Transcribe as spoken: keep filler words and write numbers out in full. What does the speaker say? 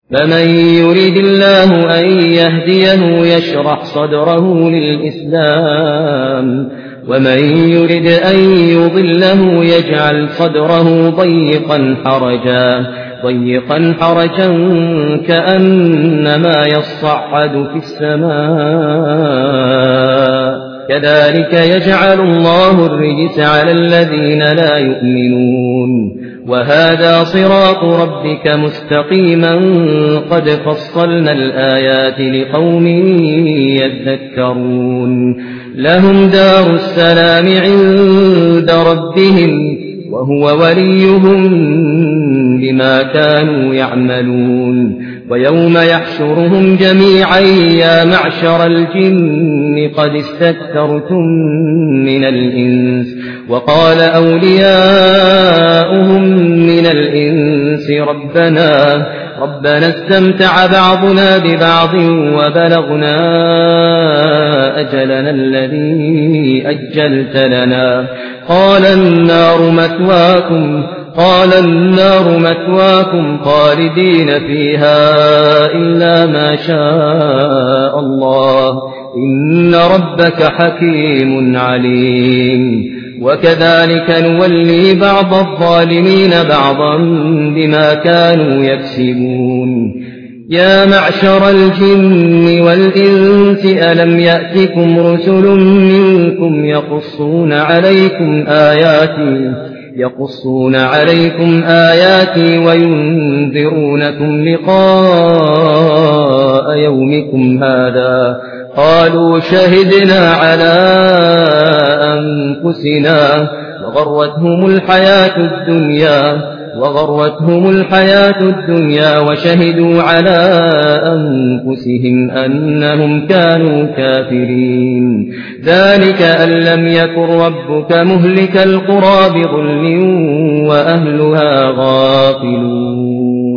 فمن يريد الله أن يهديه يشرح صدره للإسلام ومن يريد أن يضله يجعل صدره ضيقا حرجا ضيقا حرجا كأنما يصعد في السماء كذلك يجعل الله الرجس على الذين لا يؤمنون وهذا صراط ربك مستقيما قد فصلنا الآيات لقوم يذكرون لهم دار السلام عند ربهم وهو وليهم بما كانوا يعملون ويوم يحشرهم جميعا يا معشر الجن قد استكثرتم من الإنس وقال أولياؤهم من الإنس ربنا ربنا استمتع بعضنا ببعض وبلغنا أجلنا الذي أجلت لنا قال النار مثواكم قال النار مثواكم خالدين فيها إلا ما شاء الله إن ربك حكيم عليم وكذلك نولي بعض الظالمين بعضا بما كانوا يكسبون يا معشر الجن والإنس ألم يأتكم رسل منكم يقصون عليكم آياتي يقصون عليكم آياتي وينذرونكم لقاء يومكم هذا قالوا شهدنا على أنفسنا وغرتهم الحياة الدنيا وغرتهم الحياة الدنيا وشهدوا على أنفسهم أنهم كانوا كافرين ذلك أن لم يكن ربك مهلك القرى بظلم وأهلها غافلون